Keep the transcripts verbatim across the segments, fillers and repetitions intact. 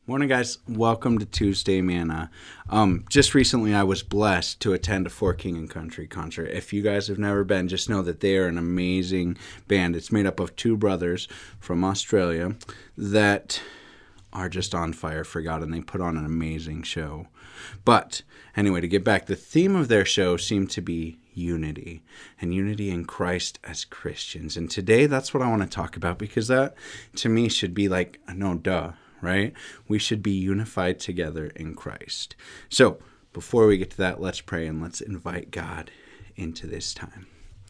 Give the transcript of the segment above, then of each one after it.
Morning, guys. Welcome to Tuesday Manna. Um, just recently, I was blessed to attend a For King and Country concert. If you guys have never been, just know that they are an amazing band. It's made up of two brothers from Australia that are just on fire for God, and they put on an amazing show. But anyway, to get back, the theme of their show seemed to be unity, and unity in Christ as Christians. And today, that's what I want to talk about, because that, to me, should be like, no, duh. Right? We should be unified together in Christ. So, before we get to that, let's pray and let's invite God into this time.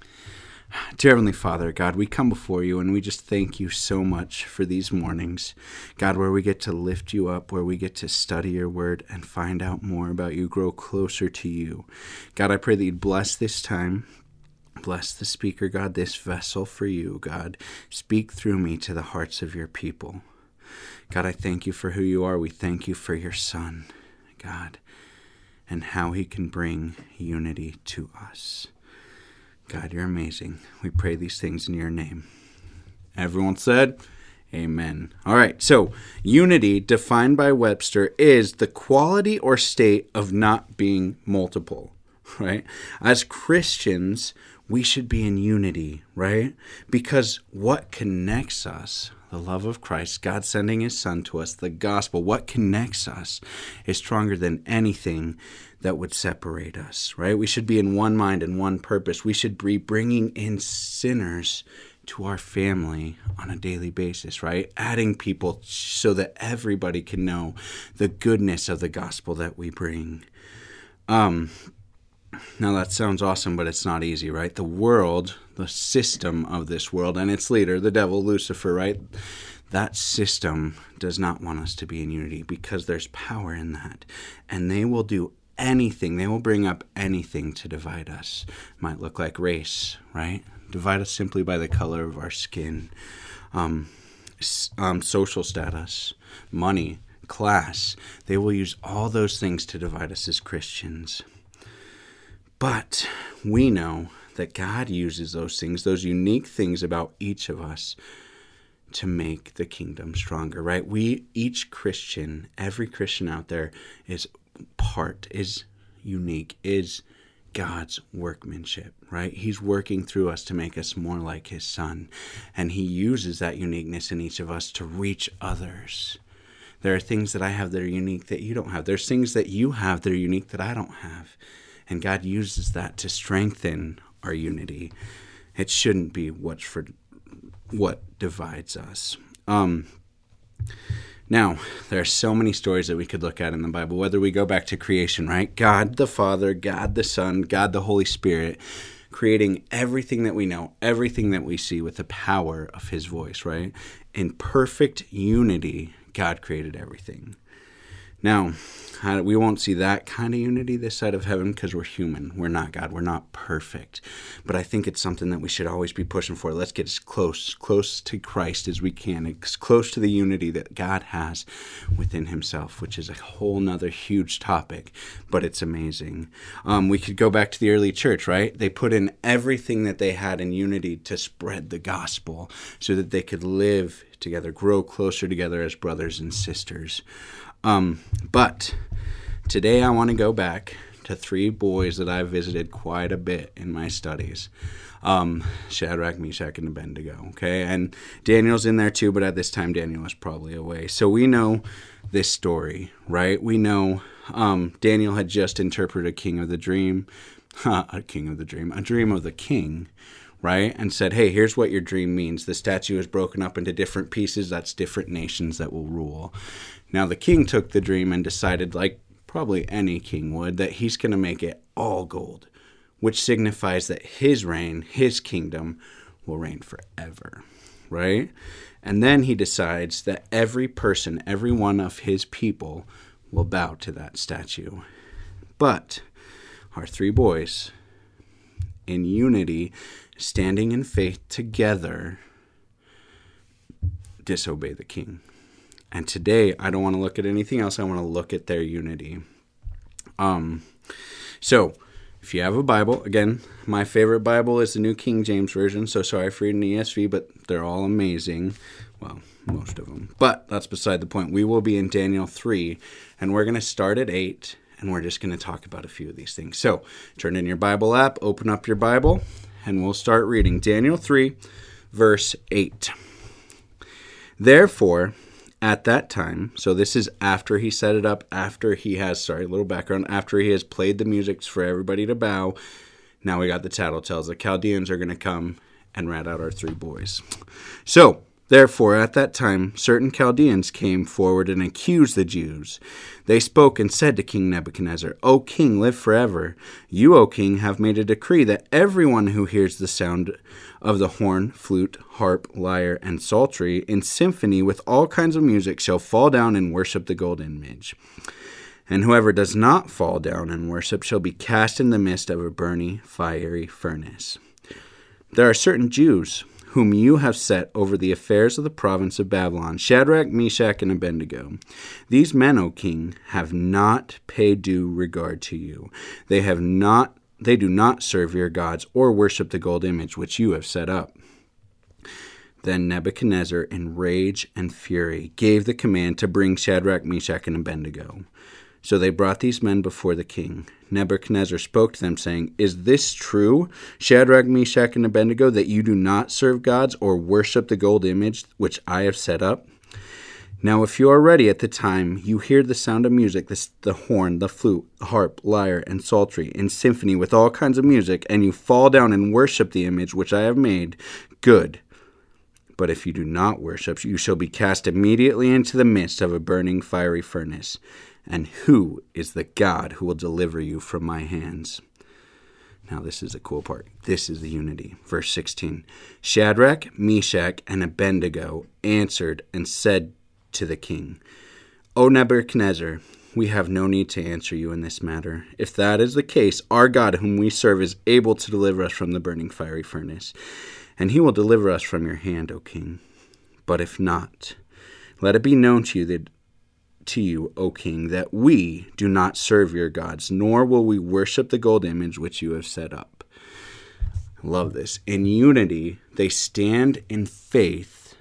Dear Heavenly Father, God, we come before you and we just thank you so much for these mornings. God, where we get to lift you up, where we get to study your word and find out more about you, grow closer to you. God, I pray that you'd bless this time. Bless the speaker, God, this vessel for you, God. Speak through me to the hearts of your people. God, I thank you for who you are. We thank you for your Son, God, and how he can bring unity to us. God, you're amazing. We pray these things in your name. Everyone said, amen. All right, so unity, defined by Webster, is the quality or state of not being multiple, right? As Christians, we should be in unity, right? Because what connects us, the love of Christ, God sending his Son to us, the gospel, what connects us is stronger than anything that would separate us, right? We should be in one mind and one purpose. We should be bringing in sinners to our family on a daily basis, right? Adding people so that everybody can know the goodness of the gospel that we bring. Um, Now that sounds awesome, but it's not easy, right? The world, the system of this world, and its leader, the devil, Lucifer, right? That system does not want us to be in unity because there's power in that. And they will do anything, they will bring up anything to divide us. Might look like race, right? Divide us simply by the color of our skin. Um, um, social status, money, class. They will use all those things to divide us as Christians. But we know that God uses those things, those unique things about each of us, to make the kingdom stronger, right? We, each Christian, every Christian out there is part, is unique, is God's workmanship, right? He's working through us to make us more like his Son. And he uses that uniqueness in each of us to reach others. There are things that I have that are unique that you don't have. There's things that you have that are unique that I don't have. And God uses that to strengthen our unity. It shouldn't be what's for what divides us. Um, now, there are so many stories that we could look at in the Bible, whether we go back to creation, right? God the Father, God the Son, God the Holy Spirit, creating everything that we know, everything that we see with the power of his voice, right? In perfect unity, God created everything. Now, we won't see that kind of unity this side of heaven because we're human. We're not God. We're not perfect. But I think it's something that we should always be pushing for. Let's get as close, close to Christ as we can, as close to the unity that God has within himself, which is a whole nother huge topic, but it's amazing. Um, we could go back to the early church, right? They put in everything that they had in unity to spread the gospel so that they could live together, grow closer together as brothers and sisters. Um, but today I want to go back to three boys that I visited quite a bit in my studies. Um, Shadrach, Meshach, and Abednego, okay? And Daniel's in there too, but at this time Daniel was probably away. So we know this story, right? We know um, Daniel had just interpreted a king of the dream, a king of the dream, a dream of the king, right? And said, hey, here's what your dream means. The statue is broken up into different pieces. That's different nations that will rule. Now, the king took the dream and decided, like probably any king would, that he's going to make it all gold, which signifies that his reign, his kingdom, will reign forever, right? And then he decides that every person, every one of his people will bow to that statue. But our three boys, in unity, standing in faith together, disobey the king. And today, I don't want to look at anything else. I want to look at their unity. Um, so, if you have a Bible, again, my favorite Bible is the New King James Version. So sorry for reading the E S V, but they're all amazing. Well, most of them. But that's beside the point. We will be in Daniel three, and we're going to start at eight, and we're just going to talk about a few of these things. So turn in your Bible app, open up your Bible, and we'll start reading Daniel three, verse eight. Therefore, at that time, so this is after he set it up, after he has, sorry, a little background, after he has played the music for everybody to bow, now we got the tattletales. The Chaldeans are going to come and rat out our three boys. So, therefore, at that time, certain Chaldeans came forward and accused the Jews. They spoke and said to King Nebuchadnezzar, O king, live forever. You, O king, have made a decree that everyone who hears the sound of the horn, flute, harp, lyre, and psaltery in symphony with all kinds of music shall fall down and worship the golden image. And whoever does not fall down and worship shall be cast in the midst of a burning, fiery furnace. There are certain Jews whom you have set over the affairs of the province of Babylon, Shadrach, Meshach, and Abednego. These men, O king, have not paid due regard to you. They have not, they do not serve your gods or worship the gold image which you have set up. Then Nebuchadnezzar, in rage and fury, gave the command to bring Shadrach, Meshach, and Abednego. So they brought these men before the king. Nebuchadnezzar spoke to them, saying, Is this true, Shadrach, Meshach, and Abednego, that you do not serve gods or worship the gold image which I have set up? Now if you are ready at the time you hear the sound of music, the, the horn, the flute, the harp, lyre, and psaltery, in symphony with all kinds of music, and you fall down and worship the image which I have made, good. But if you do not worship, you shall be cast immediately into the midst of a burning fiery furnace. And who is the God who will deliver you from my hands? Now this is the cool part. This is the unity. Verse sixteen. Shadrach, Meshach, and Abednego answered and said to the king, O Nebuchadnezzar, we have no need to answer you in this matter. If that is the case, our God whom we serve is able to deliver us from the burning fiery furnace, and he will deliver us from your hand, O king. But if not, let it be known to you that to you, O king, that we do not serve your gods, nor will we worship the gold image which you have set up. I love this. In unity, they stand in faith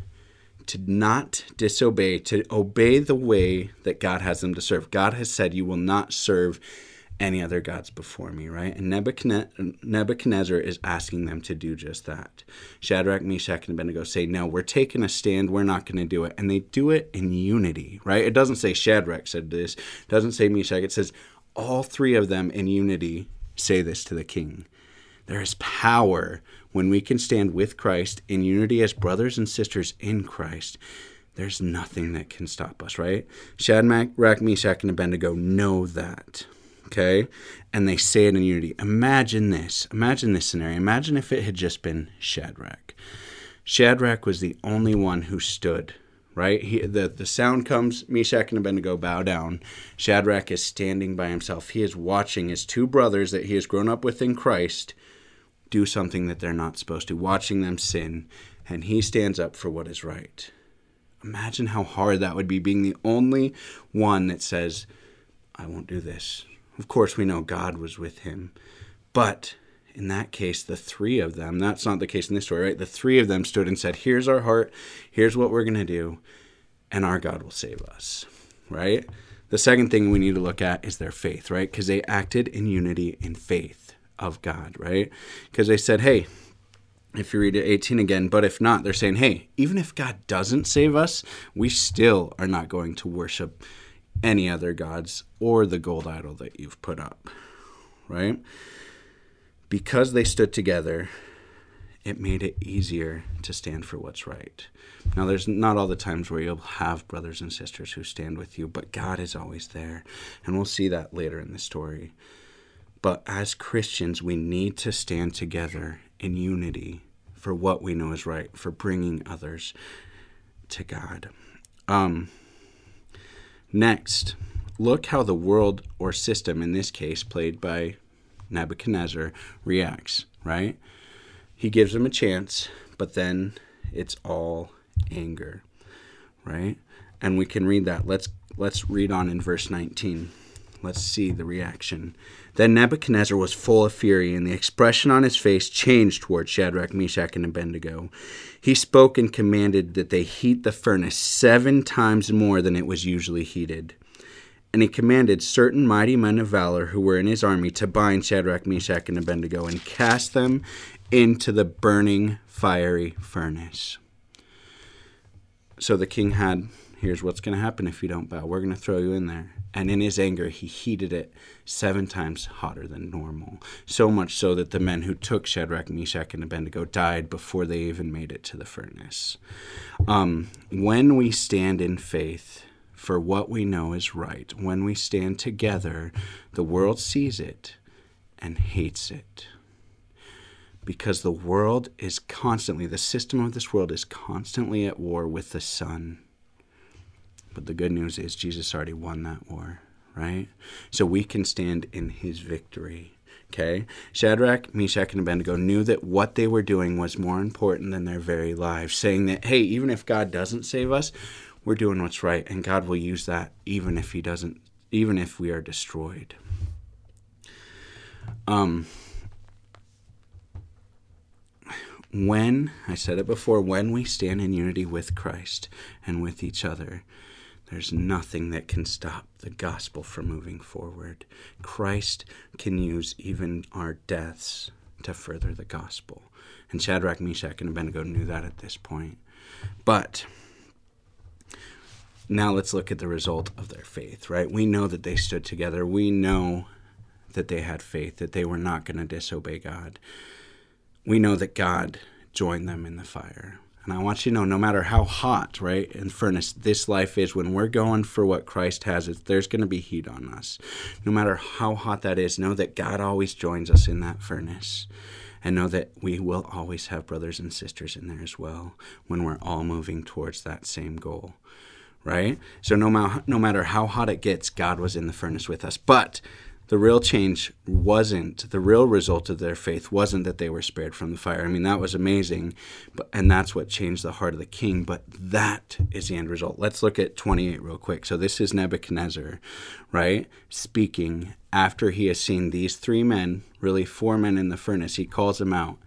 to not disobey, to obey the way that God has them to serve. God has said, you will not serve any other gods before me, right? And Nebuchadnezzar is asking them to do just that. Shadrach, Meshach, and Abednego say, no, we're taking a stand. We're not going to do it. And they do it in unity, right? It doesn't say Shadrach said this. It doesn't say Meshach. It says all three of them in unity say this to the king. There is power when we can stand with Christ in unity as brothers and sisters in Christ. There's nothing that can stop us, right? Shadrach, Meshach, and Abednego know that. Okay, and they say it in unity. Imagine this. Imagine this scenario. Imagine if it had just been Shadrach. Shadrach was the only one who stood, right? He, the, the sound comes, Meshach and Abednego bow down. Shadrach is standing by himself. He is watching his two brothers that he has grown up with in Christ do something that they're not supposed to, watching them sin, and he stands up for what is right. Imagine how hard that would be, being the only one that says, I won't do this. Of course, we know God was with him. But in that case, the three of them, that's not the case in this story, right? The three of them stood and said, here's our heart, here's what we're going to do, and our God will save us, right? The second thing we need to look at is their faith, right? Because they acted in unity in faith of God, right? Because they said, hey, if you read it eighteen again, but if not, they're saying, hey, even if God doesn't save us, we still are not going to worship any other gods or the gold idol that you've put up, right? Because they stood together, it made it easier to stand for what's right. Now, there's not all the times where you'll have brothers and sisters who stand with you, but God is always there, and we'll see that later in the story. But as Christians, we need to stand together in unity for what we know is right, for bringing others to God. Um... Next, look how the world or system, in this case played by Nebuchadnezzar, reacts, right? He gives them a chance, but then it's all anger, right? And we can read that. Let's let's read on in verse nineteen. Let's see the reaction. Then Nebuchadnezzar was full of fury, and the expression on his face changed toward Shadrach, Meshach, and Abednego. He spoke and commanded that they heat the furnace seven times more than it was usually heated. And he commanded certain mighty men of valor who were in his army to bind Shadrach, Meshach, and Abednego and cast them into the burning fiery furnace. So the king had, here's what's going to happen if you don't bow. We're going to throw you in there. And in his anger, he heated it seven times hotter than normal. So much so that the men who took Shadrach, Meshach, and Abednego died before they even made it to the furnace. Um, when we stand in faith for what we know is right, when we stand together, the world sees it and hates it. Because the world is constantly, the system of this world is constantly at war with the Son. But the good news is Jesus already won that war, right? So we can stand in his victory, okay? Shadrach, Meshach, and Abednego knew that what they were doing was more important than their very lives, saying that, hey, even if God doesn't save us, we're doing what's right, and God will use that even if he doesn't, even if we are destroyed. Um, when, I said it before, when we stand in unity with Christ and with each other, there's nothing that can stop the gospel from moving forward. Christ can use even our deaths to further the gospel. And Shadrach, Meshach, and Abednego knew that at this point. But now let's look at the result of their faith, right? We know that they stood together. We know that they had faith, that they were not going to disobey God. We know that God joined them in the fire. And I want you to know, no matter how hot, right, in furnace this life is, when we're going for what Christ has, there's going to be heat on us. No matter how hot that is, know that God always joins us in that furnace. And know that we will always have brothers and sisters in there as well when we're all moving towards that same goal, right? So no, ma- no matter how hot it gets, God was in the furnace with us. But the real change wasn't, the real result of their faith wasn't that they were spared from the fire. I mean, that was amazing, but and that's what changed the heart of the king, but that is the end result. Let's look at twenty-eight real quick. So this is Nebuchadnezzar, right, speaking after he has seen these three men, really four men in the furnace. He calls them out,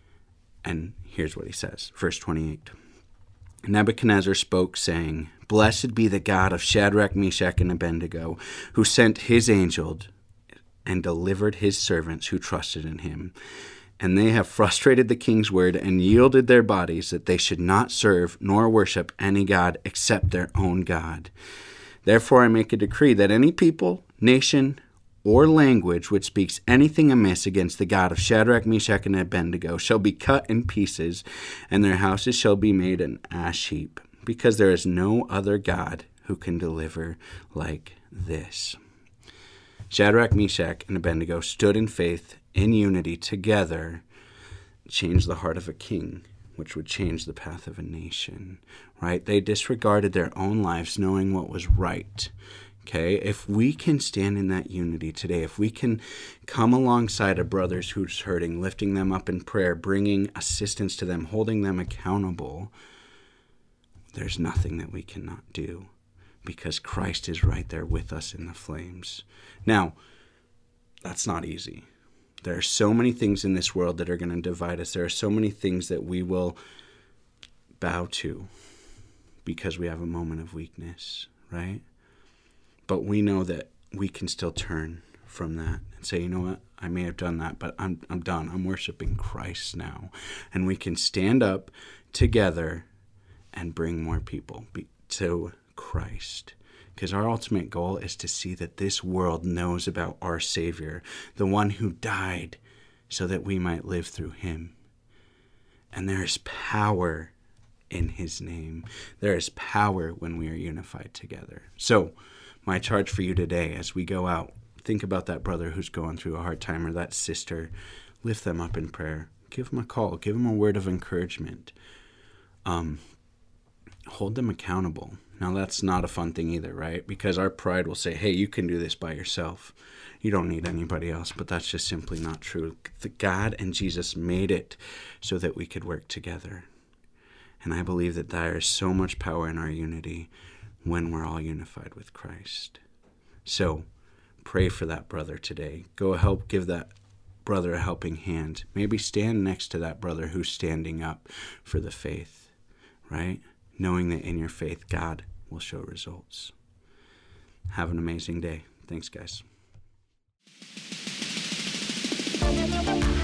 and here's what he says, verse twenty-eight. Nebuchadnezzar spoke, saying, "Blessed be the God of Shadrach, Meshach, and Abednego, who sent his angel and delivered his servants who trusted in him. And they have frustrated the king's word and yielded their bodies that they should not serve nor worship any god except their own God. Therefore I make a decree that any people, nation, or language which speaks anything amiss against the God of Shadrach, Meshach, and Abednego shall be cut in pieces, and their houses shall be made an ash heap, because there is no other God who can deliver like this." Shadrach, Meshach, and Abednego stood in faith, in unity, together, changed the heart of a king, which would change the path of a nation, right? They disregarded their own lives, knowing what was right. Okay, if we can stand in that unity today, if we can come alongside of brothers who's hurting, lifting them up in prayer, bringing assistance to them, holding them accountable, there's nothing that we cannot do, because Christ is right there with us in the flames. Now, that's not easy. There are so many things in this world that are going to divide us. There are so many things that we will bow to because we have a moment of weakness, right? But we know that we can still turn from that and say, you know what, I may have done that, but I'm I'm done. I'm worshiping Christ now. And we can stand up together and bring more people to Christ. Because our ultimate goal is to see that this world knows about our Savior, the one who died so that we might live through him. And there is power in his name. There is power when we are unified together. So, my charge for you today as we go out, think about that brother who's going through a hard time, or that sister. Lift them up in prayer. Give them a call. Give them a word of encouragement. Um, hold them accountable. Now, that's not a fun thing either, right? Because our pride will say, hey, you can do this by yourself. You don't need anybody else. But that's just simply not true. The God and Jesus made it so that we could work together. And I believe that there is so much power in our unity when we're all unified with Christ. So, pray for that brother today. Go help give that brother a helping hand. Maybe stand next to that brother who's standing up for the faith, right? Knowing that in your faith, God will show results. Have an amazing day. Thanks, guys.